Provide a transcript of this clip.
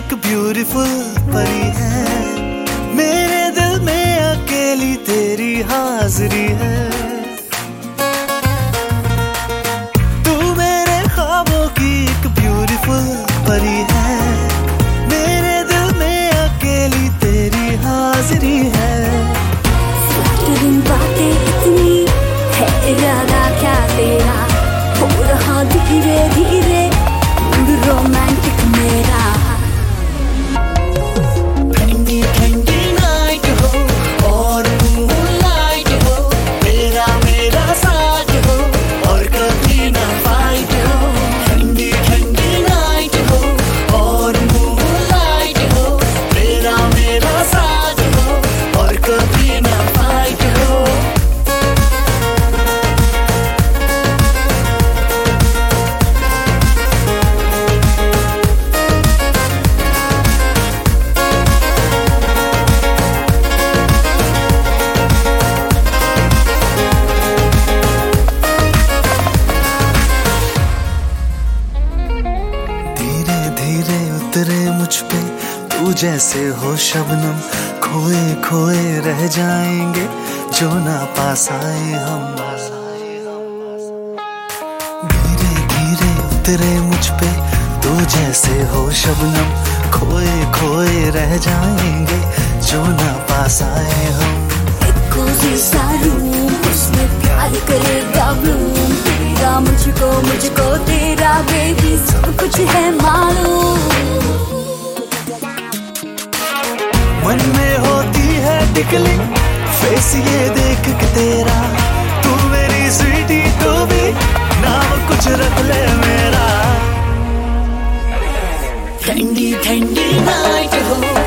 एक ब्यूटीफुल परी है, मेरे दिल में अकेली तेरी हाजिरी है। तू मेरे ख्वाबों की एक ब्यूटीफुल परी है, मेरे दिल में अकेली तेरी हाजिरी है। बातें इतनी है, इरादा क्या तेरा, हो रहा धीरे धीरे रोमांटिक मेरा। ठंडी ठंडी नाइट हो और मूनलाइट हो, तेरा मेरा साथ हो और कभी ना फाइट हो। ठंडी ठंडी नाइट हो और मूनलाइट हो, तेरा मेरा साथ हो और कभी ना फाइट हो। उतरे मुझ पे तू जैसे हो शबनम, खोए खोए रह जाएंगे जो ना पास आए हम। धीरे धीरे उतरे मुझ पे तू जैसे हो शबनम, खोए खोए रह जाएंगे जो ना पास आए हम। सा रूम उसमें प्यार करेगा ब्लूम, तेरा मुझको तेरा बेबी सब कुछ है मालूम। मन में होती है टिकलिंग फेस ये देख के तेरा, तू मेरी स्वीटी तो भी नाम कुछ रख ले मेरा। ठंडी ठंडी नाइट हो